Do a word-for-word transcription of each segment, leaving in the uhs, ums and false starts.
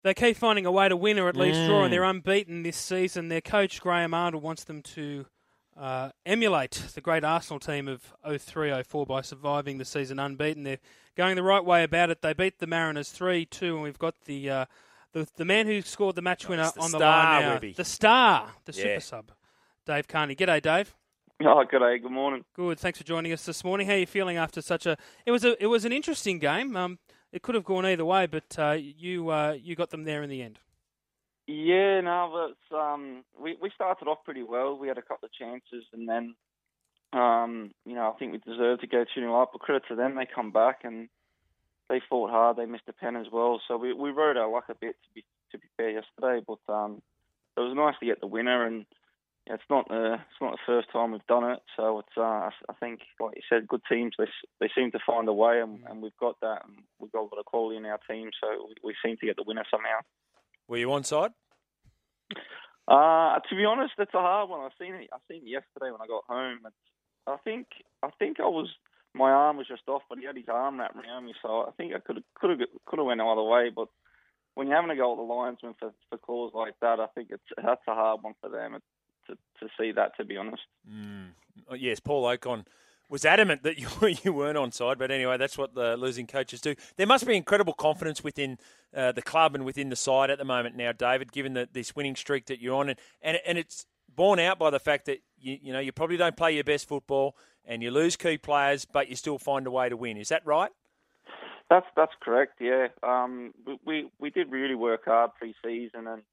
They keep finding a way to win or at least Mm. draw, and they're unbeaten this season. Their coach, Graham Arnold, wants them to uh, emulate the great Arsenal team of oh three oh four by surviving the season unbeaten. They're going the right way about it. They beat the Mariners three two, and we've got the uh, the, the man who scored the match winner Oh, the on the star, line now. Webby. The star, the Yeah. super sub, Dave Carney. G'day, Dave. Oh, good day. Good morning. Good. Thanks for joining us this morning. How are you feeling after such a? It was a. It was an interesting game. Um, it could have gone either way, but uh, you uh, you got them there in the end. Yeah, no, but um, we we started off pretty well. We had a couple of chances, and then um, you know I think we deserved to go two nil up. But credit to them, they come back and they fought hard. They missed a pen as well, so we we rode our luck a bit to be to be fair yesterday. But um, it was nice to get the winner, and yeah, it's not the it's not the first time we've done it. So it's uh, I, I think like you said, good teams they they seem to find a way, and, and we've got that, and we've got a lot of quality in our team, so we, we seem to get the winner somehow. Were you onside? Uh, to be honest, it's a hard one. I seen it. I seen it yesterday when I got home. It's, I think. I think I was. My arm was just off, but he had his arm wrapped around me, so I think I could have could have could have went either way. But when you're having to go at the linesman for for calls like that, I think it's that's a hard one for them to to see that. To be honest. Mm. Oh, yes, Paul Ocon was adamant that you you weren't onside, but anyway, that's what the losing coaches do. There must be incredible confidence within uh, the club and within the side at the moment now, David, given the, this winning streak that you're on, and, and and it's borne out by the fact that you you know you probably don't play your best football and you lose key players, but you still find a way to win. Is that right? That's that's correct. Yeah, um, we, we we did really work hard pre-season, and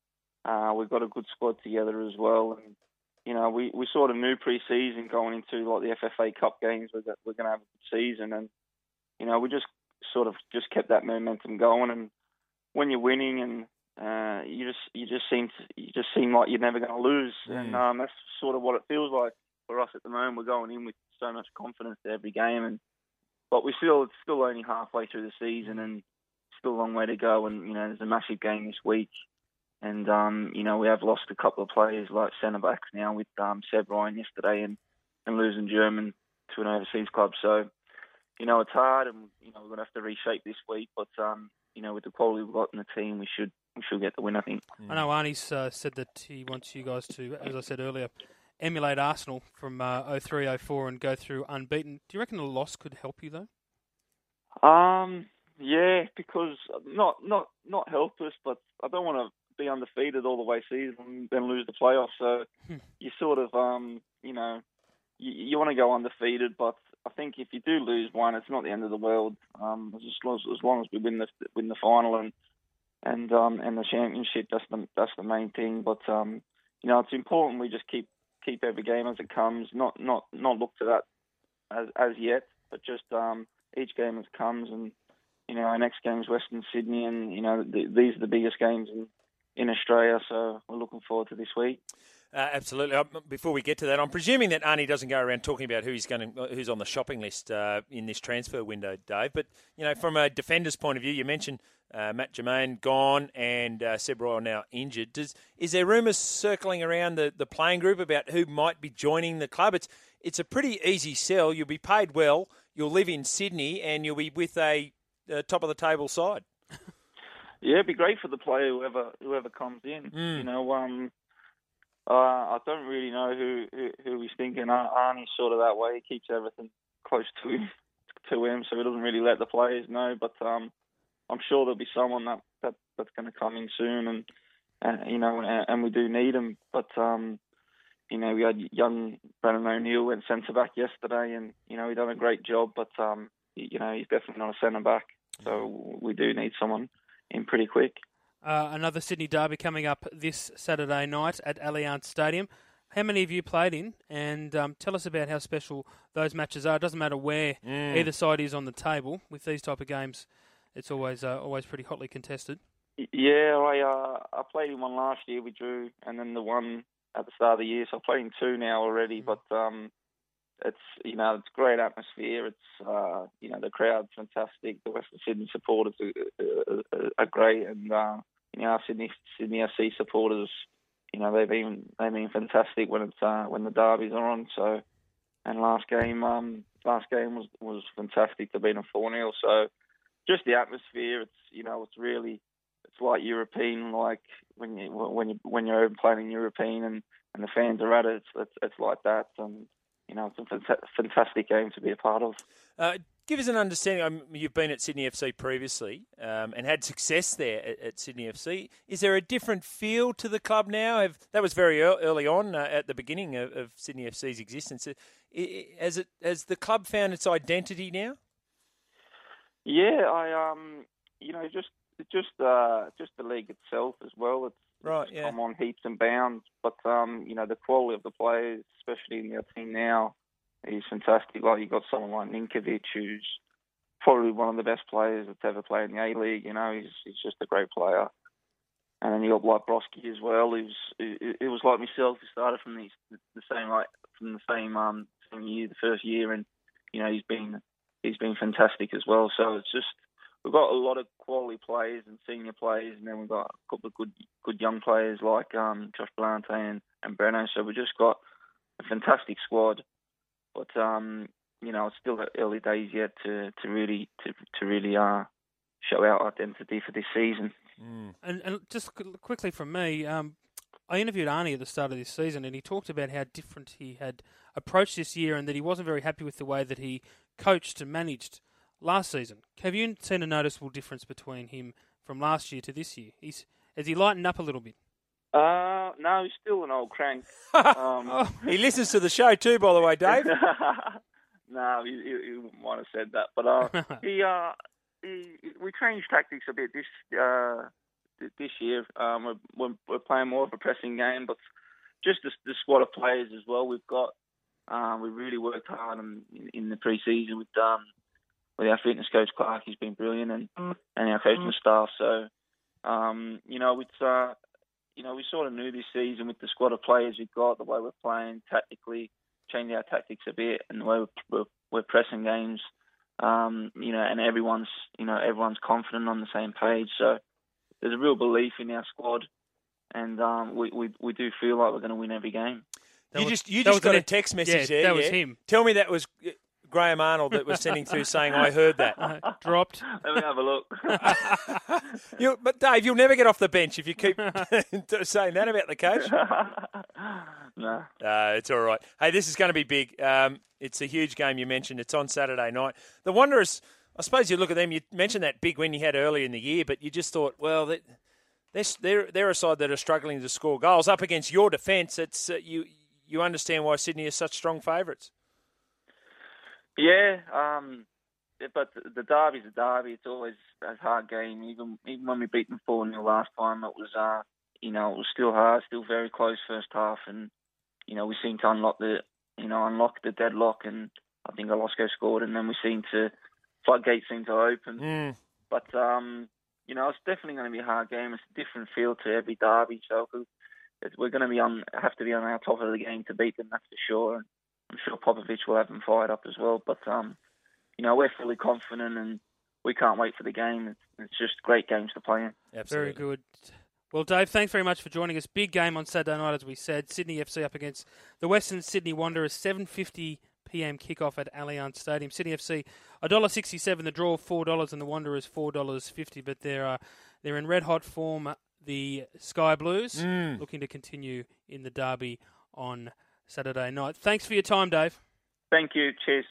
uh, we've got a good squad together as well. And you know, we, we sort of knew pre-season going into like the F F A Cup games we're we're going to have a good season, and you know, we just sort of just kept that momentum going. And when you're winning, and uh, you just you just seem to, you just seem like you're never going to lose, mm. and um, that's sort of what it feels like for us at the moment. We're going in with so much confidence to every game, and but we still it's still only halfway through the season, and still a long way to go. And you know, there's a massive game this week. And, um, you know, we have lost a couple of players like centre-backs now with um, Seb Ryan yesterday and, and losing German to an overseas club. So, you know, it's hard and, you know, we're going to have to reshape this week. But, um, you know, with the quality we've got in the team, we should we should get the win, I think. I know Arnie's uh, said that he wants you guys to, as I said earlier, emulate Arsenal from uh, oh three oh four and go through unbeaten. Do you reckon a loss could help you, though? Um, yeah, because not, not, not help us, but I don't want to be undefeated all the way season and then lose the playoffs. So you sort of, um, you know, you, you want to go undefeated, but I think if you do lose one, it's not the end of the world. Um, as long as, as long as we win the win the final and and um, and the championship, that's the that's the main thing. But um, you know, it's important we just keep keep every game as it comes, not not not look to that as as yet, but just um, each game as it comes. And you know, our next game is Western Sydney, and you know, the, these are the biggest games in. in Australia, so we're looking forward to this week. Uh, absolutely. Uh, before we get to that, I'm presuming that Arnie doesn't go around talking about who's going to, who's on the shopping list uh, in this transfer window, Dave. But you know, from a defender's point of view, you mentioned uh, Matt Germain gone and uh, Seb Royal now injured. Does is there rumours circling around the, the playing group about who might be joining the club? It's it's a pretty easy sell. You'll be paid well. You'll live in Sydney, and you'll be with a uh, top of the table side. Yeah, it'd be great for the player, whoever whoever comes in. Mm. You know, um, uh, I don't really know who, who, who he's thinking. Arnie's sort of that way. He keeps everything close to him, to him, so he doesn't really let the players know. But um, I'm sure there'll be someone that, that that's going to come in soon, and uh, you know, and, and we do need him. But um, you know, we had young Brennan O'Neill went centre back yesterday, and you know, he done a great job. But um, you know, he's definitely not a centre back, so we do need someone in pretty quick. Uh, another Sydney derby coming up this Saturday night at Allianz Stadium. How many have you played in? And um, tell us about how special those matches are. It doesn't matter where mm. either side is on the table. With these type of games, it's always uh, always pretty hotly contested. Yeah, I uh, I played in one last year. We drew, and then the one at the start of the year. So I'm playing two now already. Mm. But um, it's you know it's great atmosphere. It's uh, you know the crowd's fantastic. The Western Sydney supporters are, are, are great, and uh, you know our Sydney Sydney F C supporters, you know they've been they've been fantastic when it's uh, when the derbies are on. So and last game um last game was, was fantastic to beat them four nil. So just the atmosphere. It's you know it's really it's it's like European, like when you when you when you're playing in European and, and the fans are at it. It's it's, it's like that, and you know, it's a fantastic game to be a part of. Uh, give us an understanding. Um, you've been at Sydney F C previously um, and had success there at, at Sydney F C. Is there a different feel to the club now? Have, that was very early on uh, at the beginning of, of Sydney F C's existence. Has it has the club found its identity now? Yeah, I um, you know, just just uh, just the league itself as well. It's right, yeah. come on heaps and bounds, but um, you know, the quality of the players, especially in our team now, is fantastic. Like you got someone like Ninkovic, who's probably one of the best players that's ever played in the A League. You know, he's he's just a great player. And then you got like Broski as well. He was it, it was like myself. He started from the the same like from the same um same year, the first year, and you know he's been he's been fantastic as well. So it's just we've got a lot of quality players and senior players, and then we've got a couple of good good young players like um Josh Blante and and Breno. So we've just got a fantastic squad. But um you know it's still early days yet to to really to to really uh show our identity for this season. Mm. And, and just quickly from me, um, I interviewed Arnie at the start of this season, and he talked about how different he had approached this year, and that he wasn't very happy with the way that he coached and managed last season. Have you seen a noticeable difference between him from last year to this year? He's has he lightened up a little bit? Uh, no, he's still an old crank. Um, oh, he listens to the show too, by the way, Dave. no, he, he, he might have said that, but uh, he uh. We changed tactics a bit this uh, this year. Um, we're, we're playing more of a pressing game, but just the, the squad of players as well we've got. Um, we really worked hard in, in the pre-season with um, with our fitness coach Clark. He's been brilliant, and, and our coaching staff. So um, you know, it's uh, you know we sort of knew this season with the squad of players we've got, the way we're playing tactically, changing our tactics a bit, and the way we're, we're, we're pressing games. Um, you know, and everyone's, you know, everyone's confident on the same page. So there's a real belief in our squad, and um, we, we we do feel like we're going to win every game. That you was, just you just got a text message yeah, there. That yeah? was him. Tell me that was Graham Arnold that was sending through saying, "I heard that." Uh, dropped. Let me have a look. you, but Dave, you'll never get off the bench if you keep saying that about the coach. No, uh, it's all right. Hey, this is going to be big. Um, it's a huge game you mentioned. It's on Saturday night. The Wanderers, I suppose you look at them, you mentioned that big win you had earlier in the year, but you just thought, well, they're, they're, they're a side that are struggling to score goals. Up against your defence, it's uh, you you understand why Sydney are such strong favourites. Yeah, um, but the derby's a derby. It's always a hard game. Even even when we beat them four nil last time, it was, uh, you know, it was still hard, still very close first half, and, you know, we seemed to unlock the you know, unlock the deadlock, and I think Alosco scored, and then we seemed to, floodgates seemed to open. Mm. But, um, you know, it's definitely going to be a hard game. It's a different feel to every derby, so we're going to be on, have to be on our top of the game to beat them, that's for sure. And I'm sure Popovic will have them fired up as well. But, um, you know, we're fully confident, and we can't wait for the game. It's, it's just great games to play in. Absolutely. Very good. Well, Dave, thanks very much for joining us. Big game on Saturday night, as we said. Sydney F C up against the Western Sydney Wanderers. seven fifty p.m. kickoff at Allianz Stadium. Sydney F C one dollar sixty-seven. The draw four dollars, and the Wanderers four dollars fifty. But they're uh, they're in red hot form. The Sky Blues mm. looking to continue in the derby on Saturday night. Thanks for your time, Dave. Thank you. Cheers.